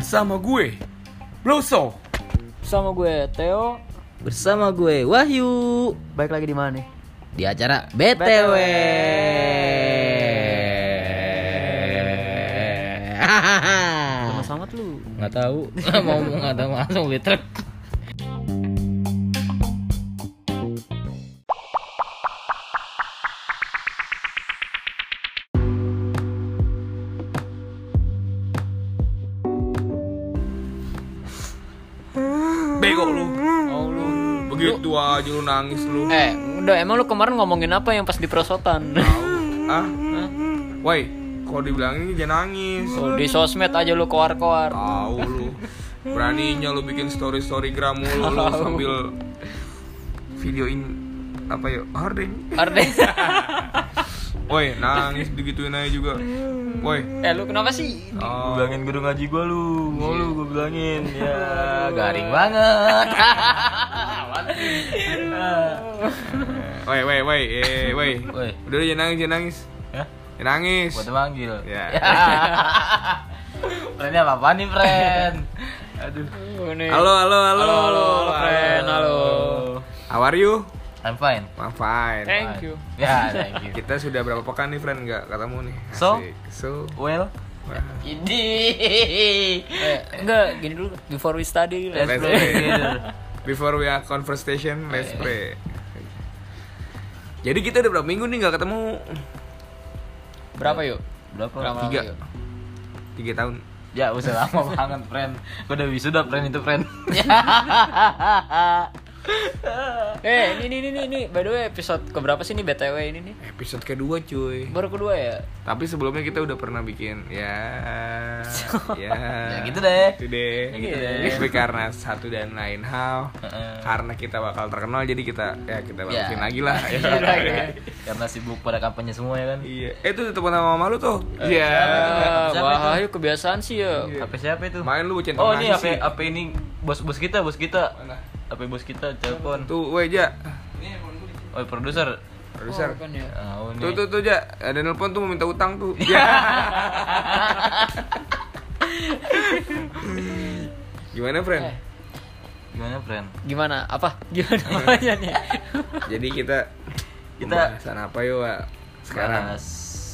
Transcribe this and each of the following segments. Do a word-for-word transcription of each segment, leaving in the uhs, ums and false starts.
Bersama gue Bloso. Bersama gue Theo. Bersama gue Wahyu. Baik lagi di mana nih? Di acara B T W. Lama sangat lu. Nggak tahu. Mau nggak tahu langsung bitrek. Bego lu. Oh lu. Begitu aja lu nangis lu. Eh, udah emang lu kemarin ngomongin apa yang pas di perosotan? Ah? Woi, kalau dibilangin jangan nangis. Oh, di sosmed aja lu koar-koar. Tahu lu. Beraninya lu bikin story-story gram mulu lu sambil videoin apa ya? Harding. Arde. Woi, nangis digituin aja juga. Woi. Eh, lu kenapa sih? Oh. Bilangin guru ngaji gue lu. Mau lu gue bilangin. Ya garing banget. Woi, woi, woi, eh, woi. Woi. Udah jangan nangis, jangan nangis. Hah? Jangan nangis. Buat manggil. Ya. Friendnya apa nih, friend? Aduh. Oh, nih. Halo, halo, halo. Halo, halo, halo, friend. Halo. How are you? I'm fine. I'm fine. Thank you. Ya, thank you. Kita sudah berapa pekan nih, friend, nggak ketemu nih. So? Asik. So, Well, wah. ini. Eh, enggak, gini dulu. Before we study, let's Let's play. play. Before we have conversation, let's pray. Jadi kita udah berapa minggu nih nggak ketemu? Berapa yuk? Berapa? Berapa Tiga. yuk? Tiga tahun. Ya, usah lama banget, friend. Gue udah wisuda, friend itu, friend. Eh, ini ini ini ini by the way episode keberapa sih nih B T W ini nih? Episode kedua, cuy. Baru kedua ya? Tapi sebelumnya kita udah pernah bikin ya, ya, Ya gitu deh. Gitu deh. Ya gitu deh. Tapi karena satu dan lain hal, Heeh. karena kita bakal terkenal, jadi kita ya kita Ya. balikin lagi lah. Ya. Karena sibuk pada kampanye semua ya kan. Iya. Eh itu telepon sama mama lu tuh. Iya. Ah, Siapa wah, itu? ayo kebiasaan sih ya. Iya. H P siapa itu? Main lu centang Oh, ini nasi H P sih. H P ini bos-bos kita, bos kita. Mana? H P bos kita telepon. Tuh, woi, Ja. Oh, produser. Produser. Oh, bukan ya. Oh, ini. Tuh, tuh, tuh, Ja. Ada nelpon tuh mau minta utang tuh. Ya. Gimana, friend? Eh. Gimana, friend? Gimana? Apa? Gimana namanya nih? Jadi kita Kita pembahasan apa yuk, Wak? Sekarang bahas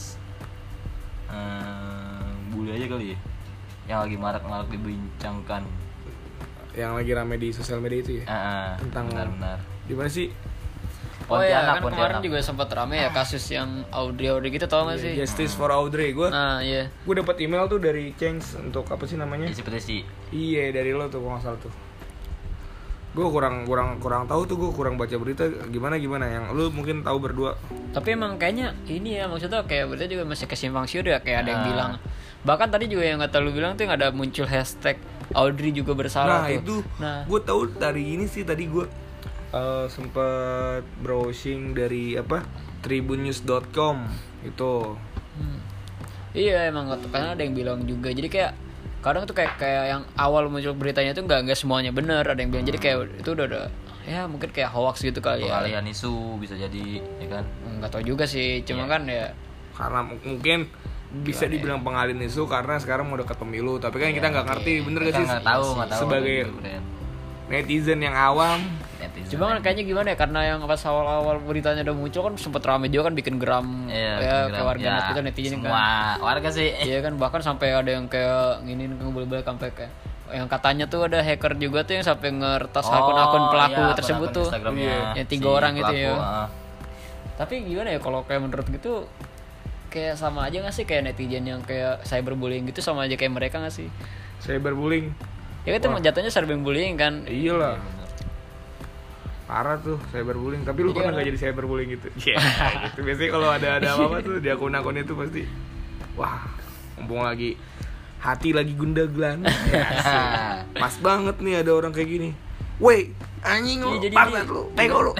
eh, bully aja kali ya. Yang lagi marak-marak dibincangkan. yang lagi rame di sosial media itu ya. Ah, ah, Tentang- benar-benar. Di mana sih? Oh ya, kan Pontianak. kemarin juga sempat rame ya kasus yang Audrey Audrey gitu, tau gak sih? Justice for Audrey. Gue Nah, iya. gue dapat email tuh dari Cengs untuk apa sih namanya? Isi petisi. Iya, dari lo tuh kalau nggak salah tuh. Gue kurang kurang kurang tahu tuh, gue kurang baca berita gimana gimana yang lu mungkin tahu berdua. Tapi emang kayaknya ini ya, maksudnya kayak berita juga masih kesimpang siur ya, kayak ada yang Nah. bilang. Bahkan tadi juga yang kata lu bilang tuh yang ada muncul hashtag Audrey juga bersalah Nah, tuh. itu Nah, gue tahu dari ini sih, tadi gue uh, sempet browsing dari apa tribunnews dot com itu. hmm. Iya emang karena ada yang bilang juga. Jadi kayak kadang tuh kayak kayak yang awal muncul beritanya tuh nggak nggak semuanya benar, ada yang bilang. Jadi kayak itu udah udah ya mungkin kayak hoax gitu kali ya. Pengalihan isu bisa jadi, ya kan? Nggak tahu juga sih, cuma Iya. kan ya Karena m- mungkin bisa Gimana dibilang pengalihan isu karena sekarang mau dekat pemilu, tapi kan kita nggak ngerti, bener gak Kita sih? nggak tahu, nggak tahu. Sebagai gitu, friend. netizen yang awam, Netizen. cuma kan kayaknya gimana ya, karena yang pas awal-awal beritanya udah muncul kan sempet rame juga kan, bikin geram Iya, ya bikin kayak geram. warga Ya, net gitu, netizen semua kan. warga sih. Iya kan, bahkan sampai ada yang kayak gini kan, boleh-boleh sampai kayak yang katanya tuh ada hacker juga tuh yang sampai ngeretas akun-akun pelaku iya, tersebut akun tuh. Instagramnya Iya, yang tiga si orang gitu pelaku, ya. ah. Tapi gimana ya kalau kayak menurut gitu, kayak sama aja gak sih kayak netizen yang kayak cyberbullying gitu, sama aja kayak mereka gak sih? cyberbullying. Ya itu jatuhnya cyberbullying kan. Iyalah. Iya, bener. Parah tuh cyberbullying, tapi lu Iya, pernah kan? nggak jadi cyberbullying gitu? Iya, gitu. Biasanya kalau ada ada apa-apa tuh di akun-akun itu pasti, wah, mumpung lagi hati lagi gundah gelana, ya, asik. Pas banget nih ada orang kayak gini. Woi, anjing lu, Iya, jadi banget dia- lu, tego lu.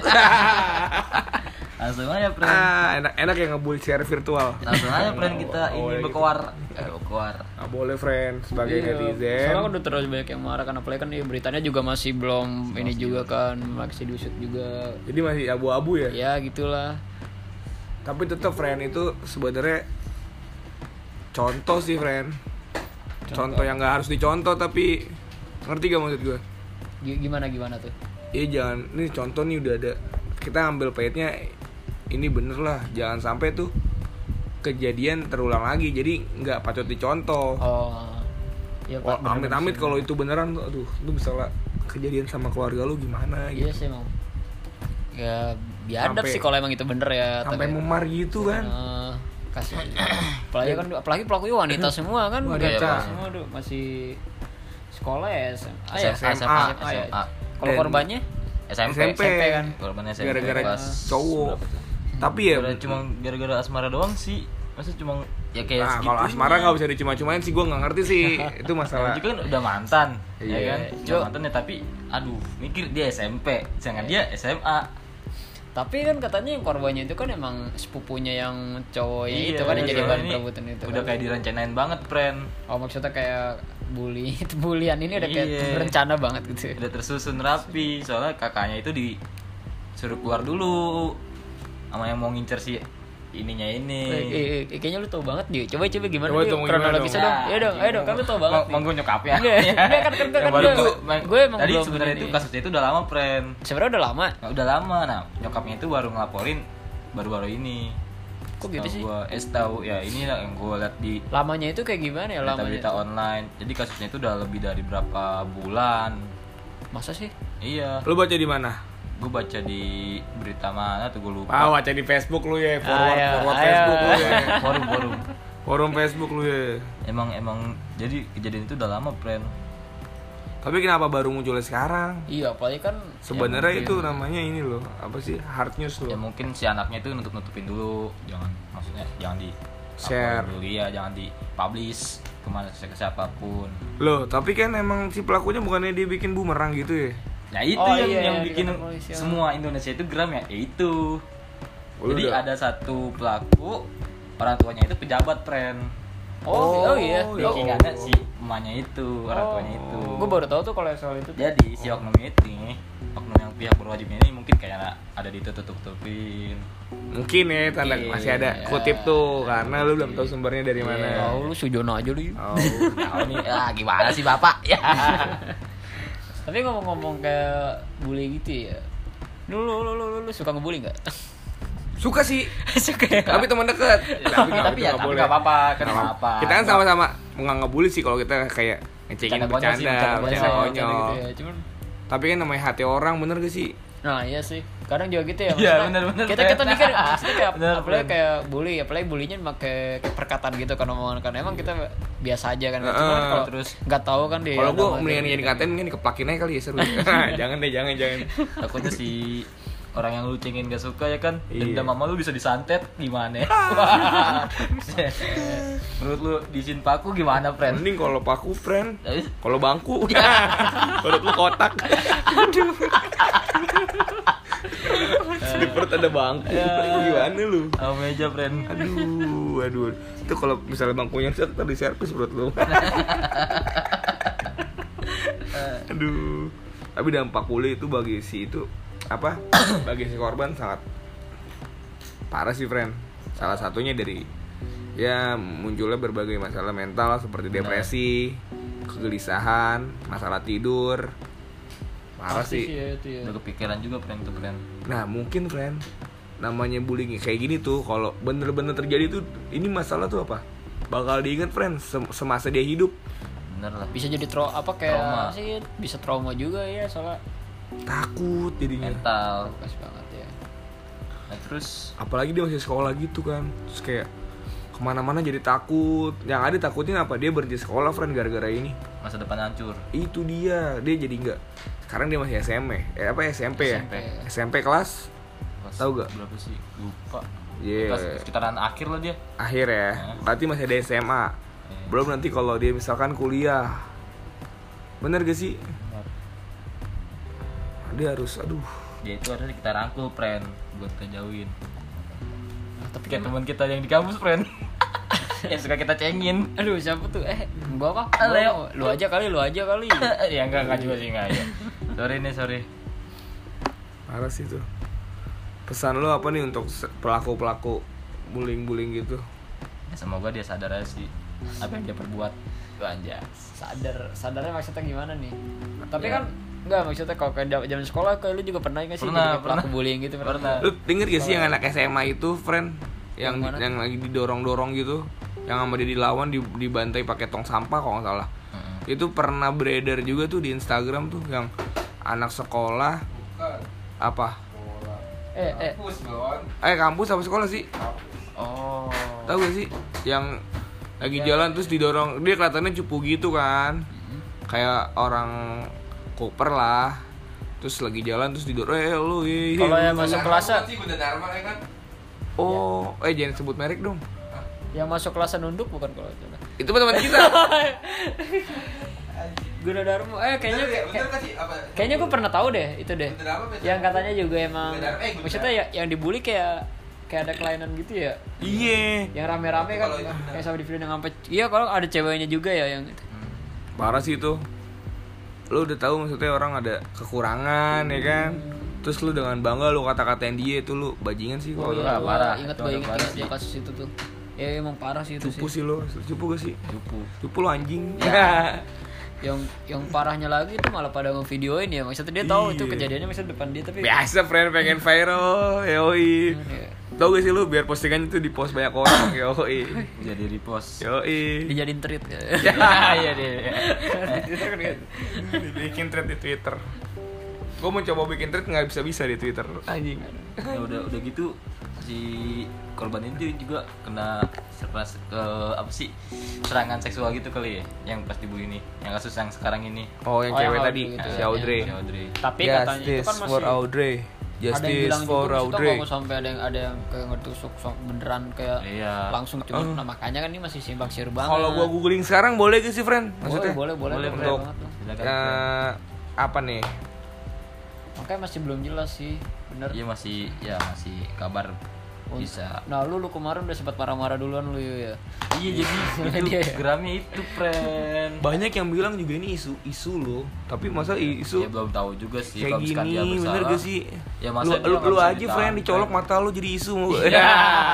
Langsung aja, friend. Ah, enak-enak yang ngebully secara virtual. Langsung aja, friend, kita Oh, ini gitu. berkoar. Eh, berkoar. Nggak boleh, friend, sebagai Iya, netizen. soalnya kan udah terus banyak yang marah kan, apalagi kan ya, beritanya juga masih belum ini juga kan, masih diusut juga. Jadi masih abu-abu ya. Ya gitulah. Tapi tetap, friend, itu sebenarnya contoh sih, friend. contoh yang nggak harus dicontoh tapi ngerti gak maksud gue? G- gimana gimana tuh? Iya jangan, ini contoh nih udah ada, kita ambil pahitnya, ini bener lah, jangan sampai tuh kejadian terulang lagi, jadi nggak patut dicontoh. Oh, ya Wah, Pak. amit-amit kalau itu beneran, aduh, itu bisa lah kejadian sama keluarga lu gimana Iya gitu. sih emang. Ya biadab Sampai- sih kalau emang itu bener ya. Sampai tapi- memar gitu kan. Eh, kasih. apalagi kan apalagi pelakunya wanita semua kan. Wanita. Kayak semua tuh masih sekolah ya S M A ya. S M A, S M A ya. S M A. Kalau Dan- korbannya S M P, S M P kan. korban S M P gara-gara kelas cowok. berapa tuh? Tapi ya, Gara- cuma gara-gara asmara doang sih. Masa cuma ya kayak nah, segitu. kalau asmara nggak bisa dicuma-cumain sih, gue nggak ngerti sih. Itu masalah. juga kan udah mantan, ya Iya. kan? Udah Cuk. mantan ya tapi aduh, mikir dia S M P, jangan dia S M A. Tapi kan katanya yang korbannya itu kan emang sepupunya yang cowoknya Iya, itu kan yang jadi soalnya bahan ini perebutan itu. udah kan. kayak direncanain banget, friend. Oh maksudnya kayak bully, itu bulian ini udah kayak Iya. berencana banget gitu. Udah tersusun rapi, soalnya kakaknya itu disuruh keluar dulu sama yang mau ngincer si ininya ini. Eh, eh, eh, kayaknya lu tau banget dia. Coba coba gimana Coba dia tunggu kronologisnya gimana dong. dong? Ya dong, ayo dong, kan lu tau banget. Mau gue nyokapnya. Enggak, enggak kan kan kan Yang baru gue- tuh, gue emang tadi belum sebenarnya ini. itu kasusnya itu udah lama, friend. Sebenarnya udah lama. Nah, udah lama. Nah, nyokapnya itu baru ngelaporin baru-baru ini. Kok gitu Setahu sih? Gua, eh tahu ya ini lah yang gue liat di Lamanya itu kayak gimana ya lamanya? berita-berita online. Jadi kasusnya itu udah lebih dari berapa bulan. Masa sih? Iya, Lu baca di mana? gue baca di berita mana tuh gue lupa. Ah, baca di Facebook lu ya, forward Ayo, forward ayo. Facebook lu ya. Forum forum. Forum Facebook lu ya. Emang emang jadi kejadian itu udah lama, friend. Tapi kenapa baru munculnya sekarang? Iya, apalagi kan Sebenarnya mungkin. itu namanya ini loh, apa sih? Hard news Ya loh. mungkin si anaknya itu nutup-nutupin dulu, jangan maksudnya jangan di Share. upload dulu ya, jangan di publish kemana ke siapapun. Loh, tapi kan emang si pelakunya bukannya dia bikin bumerang gitu ya? Nah itu Oh, yang iya, yang yang bikin dikata polisi, ya. semua Indonesia itu geram ya, ya itu. Oh, Jadi udah. ada satu pelaku, orang tuanya itu pejabat, friend. Oh, oh, iya. ya. Backingannya si emaknya itu, orang tuanya itu. Gue baru tahu tuh kalau soal itu. Jadi si oknum ini, oknum yang pihak berwajibnya ini mungkin kayak ada ditutup-tutupin. Mungkin ya, tanda Iya. masih ada kutip tuh karena lu belum tahu sumbernya dari mana. Iya. Tahu lu sujono aja lu. Oh. Nah ini, ah gimana sih bapak? Ya. Tapi ngomong-ngomong kayak bully gitu ya. Lu lu lu lu, lu, lu suka ngebully enggak? Suka sih, Suka ya? tapi teman dekat. Tapi, nggak- tapi itu ya nggak tapi boleh. nggak apa-apa, kan Nggak nggak apa-apa. apa. Kita kan sama-sama nggak ngebully sih kalau kita kayak ngecengin Bercanda konyol sih, bercanda, bercanda bercanda konyol. konyol. gitu ya. Cuman Tapi kan namanya hati orang, bener gak sih? nah iya sih. Kadang juga gitu ya. Iya, maksudnya bener-bener, Kita kita Fred. mikir maksudnya kayak Bener, apalagi Fred. kayak bully, apalagi bullynya pakai kayak perkataan gitu kan omongan kan. Emang kita biasa aja kan. Cuman Heeh. kalau Terus nggak tahu kan dia. Kalau gue nama mendingan dia jadi gitu. katain mendingan dikeplakin aja kali ya seru. Jangan deh, jangan jangan. takutnya si orang yang lu cengin gak suka ya kan, Iya. dendam sama lu bisa disantet gimana? Menurut lu disin paku gimana, friend? Mending kalau paku friend, Tapi kalau bangku. Kalau lu kotak. Di perut ada bangku. Gimana lu? sama meja, friend. Aduh, aduh. Itu kalau misalnya bangkunya set ntar di servis perut lu. Aduh. Tapi dampak bully itu bagi si itu apa? Bagi si korban sangat parah sih, friend. Salah satunya dari ya munculnya berbagai masalah mental seperti depresi, kegelisahan, masalah tidur. Parah Pasti sih. ya, itu ya. Udah kepikiran juga, friend, tuh, friend. Nah mungkin friend, namanya bullying kayak gini tuh kalau bener-bener terjadi tuh ini masalah tuh apa? Bakal diingat friend sem- semasa dia hidup. Bener lah. Bisa jadi tro apa kayak Trauma. sih bisa trauma juga ya soalnya Takut jadinya. Mental. pas banget ya. Nah, terus Apalagi dia masih sekolah gitu kan. Terus kayak kemana-mana jadi takut. Yang ada takutnya apa? Dia berhenti sekolah friend gara-gara ini. masa depan hancur. Itu dia, dia jadi enggak. Sekarang dia masih S M P. Eh apa S M P ya? S M P. S M P kelas Kelas Tahu gak? Berapa sih? Lupa. Iya. Kelas sekitaran akhir lah dia. akhir ya. Berarti masih ada S M A. Belum nanti kalau dia misalkan kuliah. Bener gak sih? Bener. Dia harus aduh. Dia itu harusnya kita rangkul, friend, buat kita jauhin. Nah, tapi Kayak kan teman kita yang di kampus, friend. Yang suka kita cengin. aduh siapa tuh eh gua kah Ah, Leo. Gua- lu aja kali lu aja kali Ya enggak enggak juga sih enggak ya. Sorry nih, sorry. Parah sih tuh. Pesan lo apa nih untuk se- pelaku-pelaku bullying-bullying gitu? Ya, semoga dia sadar aja sih apa yang dia perbuat. anjay. Sadar, sadarnya maksudnya gimana nih? Tapi Ya. kan enggak maksudnya kalau kayak zaman sekolah kayak lu juga pernah nggak sih Pernah, jadi pelaku pernah. bullying gitu Pernah. Lu denger gak sih yang anak S M A itu, friend? Yang Yang mana? yang lagi didorong-dorong gitu, yang sama dia dilawan, di, dibantai pakai tong sampah kalau nggak salah. Heeh. Itu pernah beredar juga tuh di Instagram tuh, yang anak sekolah apa? Eh, eh. Eh kampus apa sekolah sih? Oh. Tahu gak sih? Yang lagi jalan terus didorong, dia kelihatannya cupu gitu kan, kayak orang koper lah. Terus lagi jalan terus didorong, eh lu iya, Kalau iya, yang lu." masuk kelasnya Oh, eh jangan sebut merek dong. yang masuk kelasnya nunduk bukan kalau itu. Itu teman kita. Guna Darmo. Eh kayaknya kayak- kayaknya gue pernah tahu deh itu deh. Yang katanya juga emang maksudnya ya, yang dibully kayak kayak ada kelainan gitu ya. Iya. Yang rame-rame kan kayak sama di video yang sampai iya kalau ada ceweknya juga ya yang itu. Parah sih itu. Lu udah tahu maksudnya orang ada kekurangan ya kan. Terus lu dengan bangga lu kata-katain dia itu lu bajingan sih Oh, kalau. iya, Wah, parah. Ingat Itu gue ada ingat parah ingat sih. ya kasus itu tuh. Ya emang parah sih itu Cupu sih. sih lu, cupu gak sih? Cupu. Cupu lu anjing. Yang yang parahnya lagi itu malah pada ngevideoin ya. Maksudnya dia tahu Iya. itu kejadiannya maksudnya depan dia tapi Biasa friend pengen viral, yoi. Ya, Tahu gak sih lu biar postingannya tuh di post banyak orang, yoi. Jadi repost. Yoi. dijadiin tweet ya. Iya deh. Dibikin thread di Twitter. Gue mau coba bikin thread nggak bisa-bisa di Twitter. Anjing. Ya udah udah gitu si korban itu juga kena seras ke apa sih serangan seksual gitu kali ya yang pas dibully ini yang kasus yang sekarang ini. Oh, yang Oh, cewek yang tadi, Audrey gitu si ya. Audrey. Si Audrey. Tapi katanya itu Justice kan masih for Audrey. ada yang Justice bilang for juga Audrey. nggak mau sampai ada yang ada yang kayak ngetusuk sok beneran kayak Iya. langsung cuma nah makanya kan ini masih simpang siur banget. Kalau gua googling sekarang boleh gak sih, friend? boleh Maksudnya boleh boleh, Boleh, boleh untuk banget tuh. Silakan. eh, apa nih? Makanya masih belum jelas sih, bener. Iya masih ya masih kabar bisa. Nah lu lu kemarin udah sempat marah-marah duluan lu ya. Iya jadi Dia itu ya? geramnya itu friend. Banyak yang bilang juga ini isu-isu loh. Tapi masa isu Ya belum tahu juga sih kayak kalau misalkan gini, dia bersalah. bener gak sih? Ya lu masa dia lu, nggak lu bisa aja, ditahan, friend, dicolok friend. mata lu jadi isu. Iya.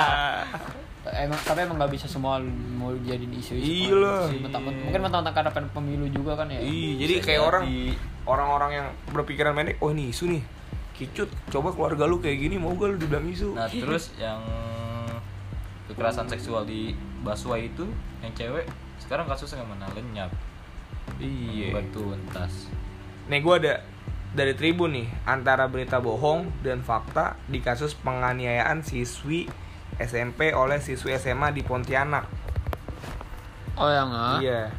Emang tapi emang nggak bisa semua mau jadiin isu-isu. Iya lah. Sih, mentang- mungkin mentang-mentang karena pen- pemilu juga kan ya. Iya, jadi Bisa kayak jadi. orang orang-orang yang berpikiran pendek, oh ini isu nih. Kicut, coba keluarga lu kayak gini, mau gak lu dibilang isu? Nah terus yang kekerasan seksual di Baswa itu yang cewek sekarang kasusnya kemana lenyap. Iya. Batu entas. Nih gue ada dari Tribun nih, antara berita bohong dan fakta di kasus penganiayaan siswi S M P oleh siswi S M A di Pontianak. Oh yang ah. Iya.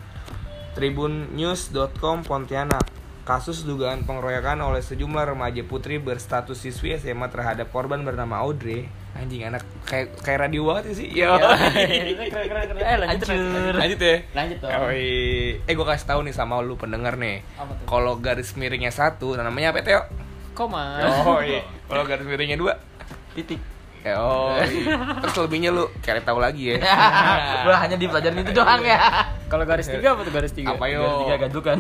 tribunnews dot com Pontianak. Kasus dugaan pengeroyokan oleh sejumlah remaja putri berstatus siswi S M A terhadap korban bernama Audrey. Anjing, anak kayak kayak radio banget ya sih. Yo. Keren, keren, keren. Eh lanjut lanjut. Lanjut ya. Lanjut dong. Oi. Eh gue kasih tahu nih sama lu pendengar nih. Apa tuh? Kalau garis miringnya satu, namanya apa Teo? Koma. Oh iya. Kalau garis miringnya dua, Titik. oh iya. Terus lebihnya lu cari tahu lagi ya. Udah hanya di pelajaran itu doang ya. Kalau garis tiga apa tuh garis tiga? Apa yo? Garis tiga gandukan.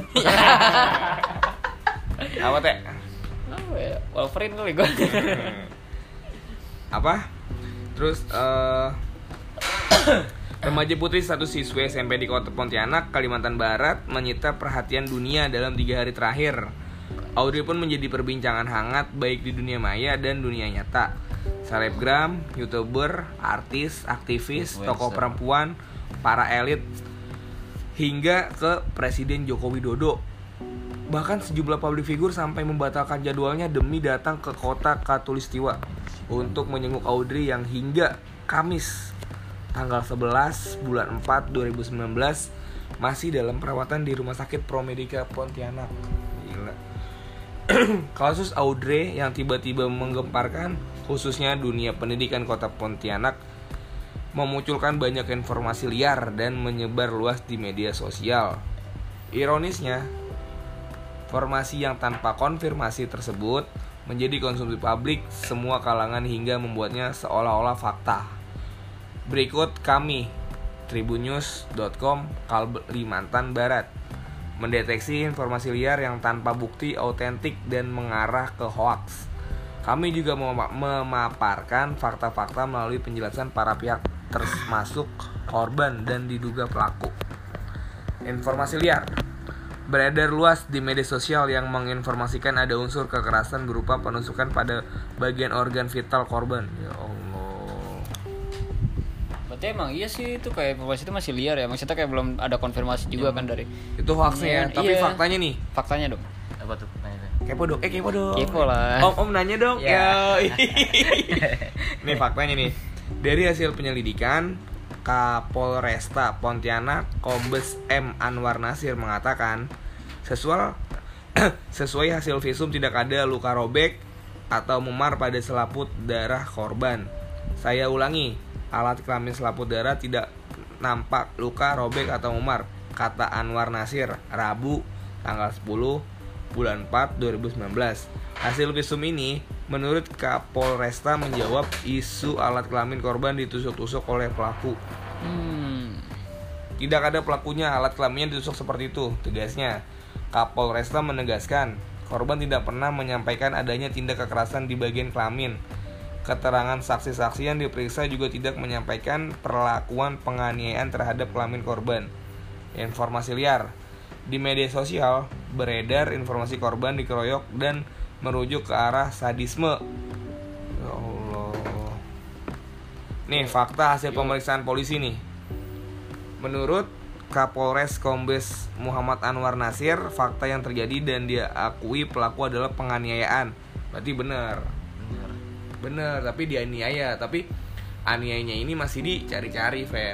Apa teh? Apa ya? Wolverine kali gue. Apa? Terus eh remaja putri satu siswi S M P di Kota Pontianak, Kalimantan Barat menyita perhatian dunia dalam tiga hari terakhir. Audrey pun menjadi perbincangan hangat baik di dunia maya dan dunia nyata. Selebgram, youtuber, artis, aktivis, Influencer. tokoh perempuan, para elit, hingga ke Presiden Joko Widodo. Bahkan sejumlah public figure sampai membatalkan jadwalnya demi datang ke kota Katulistiwa untuk menjenguk Audrey yang hingga Kamis tanggal sebelas bulan empat dua ribu sembilan belas masih dalam perawatan di Rumah Sakit Promedica Pontianak. Gila. Kasus Audrey yang tiba-tiba menggemparkan khususnya dunia pendidikan Kota Pontianak memunculkan banyak informasi liar dan menyebar luas di media sosial. Ironisnya, informasi yang tanpa konfirmasi tersebut menjadi konsumsi publik semua kalangan hingga membuatnya seolah-olah fakta. Berikut kami, tribunnews dot com Kalimantan Barat, mendeteksi informasi liar yang tanpa bukti autentik dan mengarah ke hoaks. Kami juga mem- memaparkan fakta-fakta melalui penjelasan para pihak termasuk korban dan diduga pelaku. Informasi liar beredar luas di media sosial yang menginformasikan ada unsur kekerasan berupa penusukan pada bagian organ vital korban. Ya Allah. Berarti emang iya sih itu kayak informasi itu masih liar ya. Maksudnya kayak belum ada konfirmasi juga kan dari Itu hoaxnya ya. Iya, Tapi iya. faktanya nih. Faktanya dong. Apa tuh? Nanya deh. Kepo dong. Eh kepo dong. Kepo lah. Om om nanya dong. Ya. Ya. Nih faktanya nih. Dari hasil penyelidikan, Kapolresta Pontianak Kombes M Anwar Nasir mengatakan sesuai sesuai hasil visum tidak ada luka robek atau memar pada selaput darah korban. Saya ulangi, alat kelamin selaput darah tidak nampak luka robek atau memar, kata Anwar Nasir Rabu tanggal sepuluh bulan empat dua ribu sembilan belas. Hasil visum ini menurut Kapolresta menjawab isu alat kelamin korban ditusuk-tusuk oleh pelaku. Hmm. Tidak ada pelakunya, alat kelaminnya ditusuk seperti itu, tegasnya. Kapolresta menegaskan, korban tidak pernah menyampaikan adanya tindak kekerasan di bagian kelamin. Keterangan saksi-saksi yang diperiksa juga tidak menyampaikan perlakuan penganiayaan terhadap kelamin korban. Informasi liar. Di media sosial beredar informasi korban dikeroyok dan merujuk ke arah sadisme. Ya Allah. Nih fakta hasil pemeriksaan polisi nih. Menurut Kapolres Kombes Muhammad Anwar Nasir, fakta yang terjadi dan dia akui pelaku adalah penganiayaan. Berarti benar. Bener. Benar, tapi dianiaya. Tapi aniayanya ini masih dicari-cari, fan.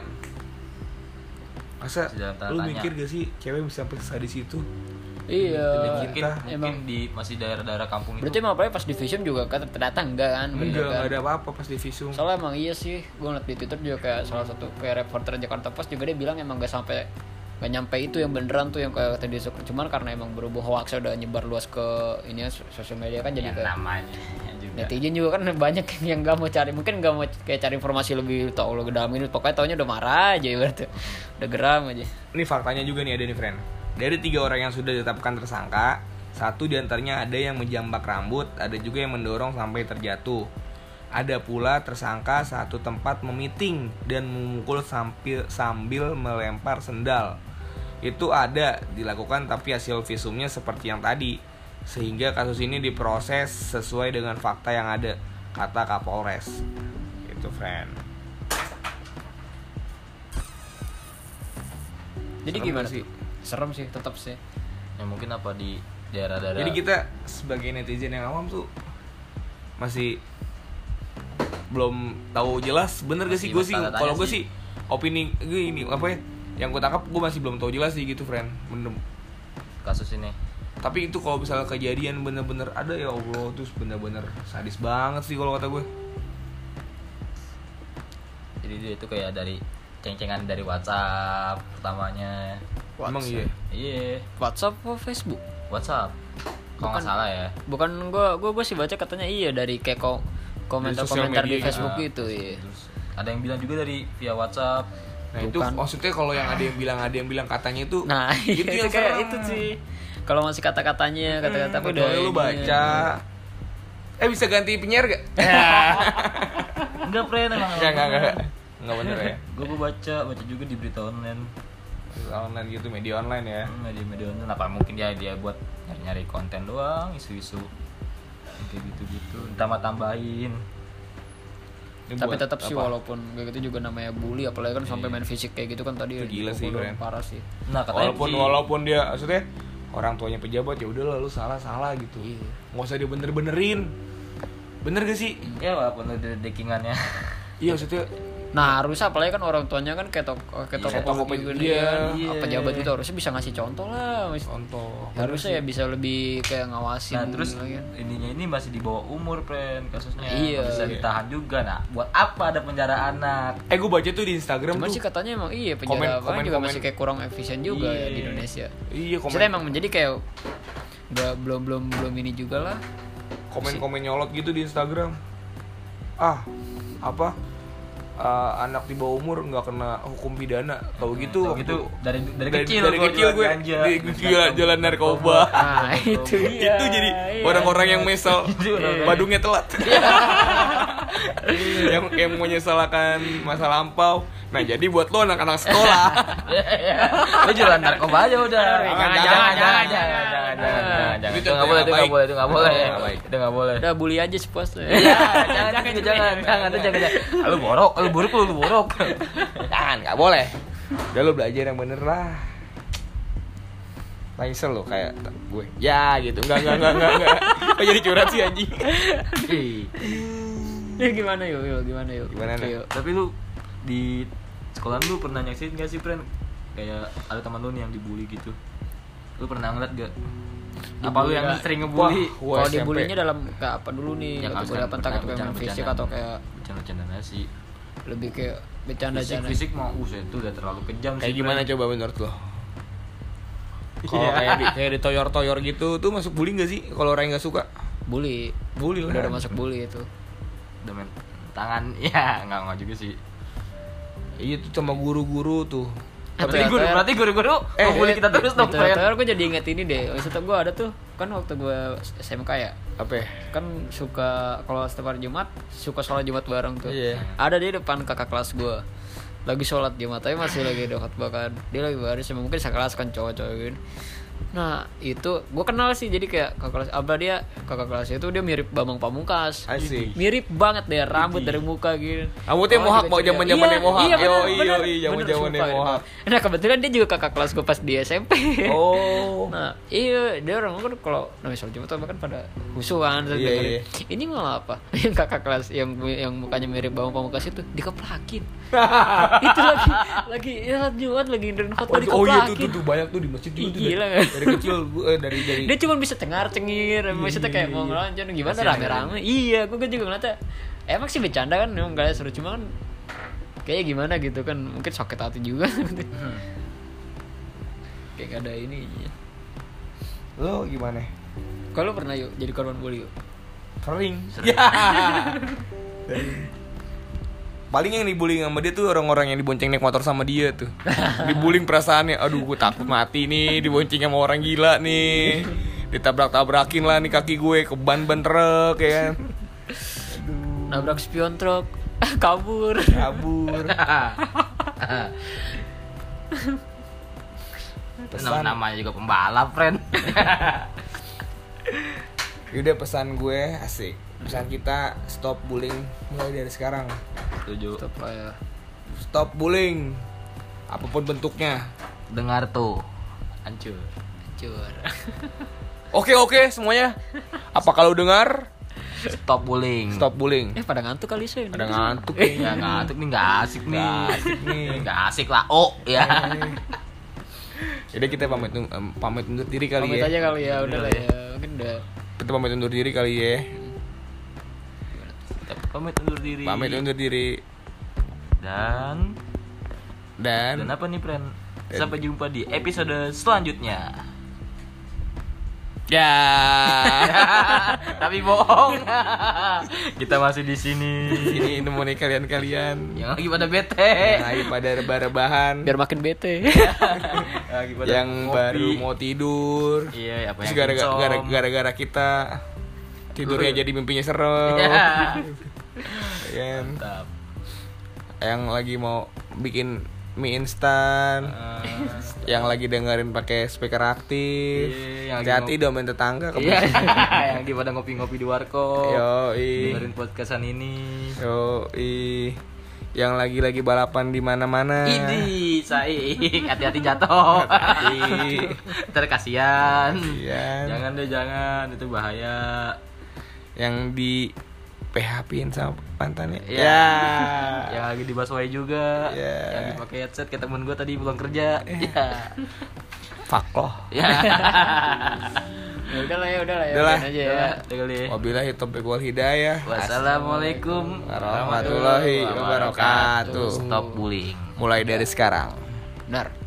Masa Sudah tanda lu tanya. mikir gak sih cewek bisa sampai sadis itu? Iya. Mungkin Kita- mungkin emang- di masih daerah-daerah kampung itu. Berarti emang apalagi pas di visum juga kan ternyata enggak kan? bener Enggak, kan? enggak ada apa-apa pas di visum. Soalnya emang iya sih, gue ngeliat di Twitter juga kayak salah satu kayak reporter Jakarta Post juga dia bilang emang gak sampai gak nyampe itu yang beneran tuh yang kayak kata dia suka. Cuman karena emang berhubung hoaxnya udah nyebar luas ke ini ya, sosial media kan jadi Ya, kayak namanya juga. netizen juga kan banyak yang gak mau cari, mungkin gak mau kayak cari informasi lebih tahu lebih dalam ini, pokoknya taunya udah marah aja berarti udah geram aja. Ini faktanya juga nih ada nih, friend. Dari tiga orang yang sudah ditetapkan tersangka, satu diantaranya ada yang menjambak rambut, ada juga yang mendorong sampai terjatuh. Ada pula tersangka satu tempat memiting dan memukul sambil, sambil melempar sendal. Itu ada dilakukan tapi hasil visumnya seperti yang tadi. Sehingga kasus ini diproses sesuai dengan fakta yang ada, kata Kapolres. Itu, friend. Jadi Serem gimana gak sih? Serem sih, tetap sih. Ya mungkin apa di daerah-daerah. Jadi kita sebagai netizen yang awam tuh masih belum tahu jelas bener gak sih. Masih Gue sih bertanya-tanya kalau gue sih. sih opini gue ini apa ya yang gue tangkap, gue masih belum tahu jelas sih gitu, friend. Bener. kasus ini. Tapi itu kalau misalnya kejadian bener-bener ada, ya Allah, terus bener-bener sadis banget sih kalau kata gue. Jadi dia itu kayak dari ceng-cengan dari WhatsApp pertamanya. Emang iya. Iya, WhatsApp atau Facebook? WhatsApp. Kalau nggak Bukan- salah ya. Bukan gua gua gua sih baca katanya iya dari kayak ko- komentar-komentar Dari di sosial media, Facebook Nah, gitu iya. Terus ada yang bilang juga dari via WhatsApp. Nah itu Bukan. maksudnya kalau yang ada yang bilang ada yang bilang katanya itu, Nah, itu itu, yang kayak serem. itu sih. Kalau masih kata-katanya, kata-kata tapi Hmm, udah kecuali lu ini. baca. Eh bisa ganti penyiar gak? Enggak, friend, emang. Enggak, enggak, enggak. Enggak bener ya. Gue baca, baca juga di berita online. Online gitu, media online ya. Hmm, media-media online apa mungkin dia dia buat nyari-nyari konten doang, isu-isu yang kayak gitu-gitu. Tambah tambahin. Ini Tapi buat tetap sih apa? walaupun kayak gitu juga namanya bully, apalagi kan sampai main fisik kayak gitu kan tadi. Itu gila sih, dipukul, keren. parah sih. Nah, katanya Walaupun si- walaupun dia maksudnya orang tuanya pejabat, ya udahlah lu salah salah gitu. Iya. Nggak usah dia bener-benerin. Bener gak sih? ya walaupun ada dekingannya. Iya maksudnya Nah, harusnya apalagi kan orang tuanya kan kayak toko kayak Iya, toko toko juga pe- nih iya, kan. iya. Apa pejabat itu harusnya bisa ngasih contoh lah. Mas- contoh. Harusnya ya bisa lebih kayak ngawasin. Nah, terus lagi kan. ininya ini masih di bawah umur, friend, kasusnya. Iya. Nggak bisa ditahan juga. Nah, buat apa ada penjara anak? Eh gue baca tuh di Instagram Cuman tuh. sih katanya emang iya penjara Komen- apa komen- juga komen. masih kayak kurang efisien juga ya Iya. di Indonesia. Iya komen. Maksudnya emang menjadi kayak nggak belum belum belum ini juga lah. komen-komen nyolot gitu di Instagram. Ah, apa? Ah, anak di bawah umur nggak kena hukum pidana. Tahu gitu Tahu waktu gitu, dari- dari dari, kecil dari gua kecil jualan gue ganja. di jualan jalan narkoba. Ah itu iya. Itu jadi iya. orang-orang yang mesel Itu orang-orang- badungnya telat. yang yang menyesalkan masa lampau. Nah jadi buat lo anak-anak sekolah, Lu jualan narkoba aja udah. Jangan, Jangan, jangan, jangan, jangan, jangan, jangan, jangan, jangan. Itu Itu nggak boleh, itu nggak baik. boleh, itu nggak boleh, Nggak baik. itu nggak boleh. Udah bully aja si pos. Iya, jangan, jangan, jangan, jangan, itu jangan, jangan. Lu borok, lu buruk, lu borok. jangan nggak boleh. Udah lo belajar yang bener lah. Langsung lo kayak gue, ya gitu, nggak nggak nggak nggak nggak. Kok jadi curhat sih anjing? Ya gimana yuk, yuk gimana yuk. Gimana, Oke, Nak? yuk. Tapi lu di sekolah lu pernah nyaksin gak sih, friend? Kayak ada teman lu nih yang dibully gitu. Lu pernah ngeliat gak? Apa lu Dibully yang gak? sering ngebully? Wah, Kalau S M P. dibulinya dalam kayak apa dulu nih? Yang Atau harus gue apa entah bercanda- itu kayak main bercanda- fisik atau kayak bercanda-bercanda nasi. lebih kayak Fisik, bercanda-canda. fisik mau usah itu udah terlalu kejam sih. Kayak gimana friend. coba menurut lo? Kalau Iya. kayak di, kayak ditoyor-toyor gitu tuh masuk bully nggak sih? Kalau orang yang nggak suka, Bully. bully lah. Udah ada masuk bully itu. Udah main tangan, ya nggak nggak juga sih. Iya tuh sama guru-guru tuh. Berarti guru, berarti guru-guru Eh, mau bully kita terus dong, friend. Terus gue jadi inget ini deh. Maksudnya gue ada tuh kan waktu gue S M K ya. Apa? Kan suka kalau setiap hari Jumat suka sholat Jumat bareng tuh. Iya. Ada di depan kakak kelas gue. Lagi sholat Jumat tapi masih lagi dekat bahkan. Dia lagi baris mungkin sekelas kan cowok-cowok gitu. Nah itu gue kenal sih jadi kayak kakak kelas apa dia kakak kelas itu dia mirip Bambang Pamungkas. Asik. Mirip banget deh rambut dari muka gitu. Rambutnya mohak, mau zaman-zamannya mohak. Iya, bener, Yo, bener, iyo, bener, iya, zaman-zamannya sumpah, mohak. bener. Nah kebetulan dia juga kakak kelas gue pas di S M P. Oh. Nah iya dia orang kan kalau namanya sholat Jumat kan pada husuan. Iya, iya. Ini malah apa? Yang kakak kelas yang yang mukanya mirip Bambang Pamungkas itu dikeplakin. Itu lagi lagi ya sholat Jumat lagi ngerin khotbah dikeplakin. Oh iya tuh, tuh, tuh banyak tuh di masjid tuh. tuh. Gila, dari, kan? dari kecil gue eh, dari dari Dia cuma bisa cengar cengir, maksudnya kayak mau ngelancar gimana Kasian rame-rame. Iya, gue kan juga ngeliatnya emang sih bercanda kan, memang gak seru cuma kan kayak gimana gitu kan, mungkin sakit hati juga. Kayak gak ada ini. lo gimana? Kalau pernah yuk jadi korban bully yuk. Sering. Ya. Paling yang dibullying sama dia tuh orang-orang yang dibonceng naik motor sama dia tuh. Dibullying perasaannya. Aduh, gue takut mati nih dibonceng sama orang gila nih. Ditabrak-tabrakin lah nih kaki gue ke ban-ban truk ya kan. Nabrak spion truk, kabur. Kabur. Pesan. Namanya juga pembalap, friend. Yaudah pesan gue asik. Pesan kita stop bullying mulai dari sekarang. Setuju. Stop lah ya. Stop bullying. Apapun bentuknya. Dengar tuh. Hancur. Hancur. Oke oke semuanya. Apa kalau dengar? Stop bullying. Stop bullying. Eh pada ngantuk kali sih. Ada ngantuk Ya nih. ngantuk nih, nggak asik nih. Nggak asik nih. Nggak asik lah. Oh ya. Jadi kita pamit um, pamit undur diri kali Pamit ya. aja kali ya, udah lah ya. Mungkin udah. Kita pamit undur diri kali ya. Pamit undur diri. Pamit undur diri. Dan Dan dan apa nih, friend? Sampai jumpa di episode selanjutnya. ya. Tapi bohong. Kita masih di sini. Ini nemoni kalian-kalian Yang lagi pada bete. yang lagi pada rebah-rebahan, Biar makin bete. Lagi pada yang ngopi. baru mau tidur. Iya, apa Terus yang gara-gara insomnia. gara- gara-gara kita tidurnya jadi mimpinya serem. Ya. Kan? Mantap. Yang lagi mau bikin mie instan, Eh, yang lagi dengerin pakai speaker aktif. Iya, yang lagi Hati-hati ngop- dong main tetangga Iya, kebetulan. yang di pada ngopi-ngopi di warkop. Yoi. Dengerin podcastan ini. Yoi. Yang lagi-lagi balapan di mana-mana. Idi, Saik, hati-hati jatuh. Hati-hati. Ntar kasihan. Kasihan. Jangan deh, jangan, itu bahaya. Yang di P H P-in sama mantannya. Ya. Yang lagi di busway juga. Ya. Yang dipakai headset kayak temen gue tadi pulang kerja. Ya. Fuck loh. Ya. Ya udah lah ya, udah lah ya. Udah lah. udahin aja ya. Kali. Wabillahi taufiq wal hidayah. Wassalamualaikum Warahmatullahi wabarakatuh. Stop bullying. Mulai dari sekarang. Benar.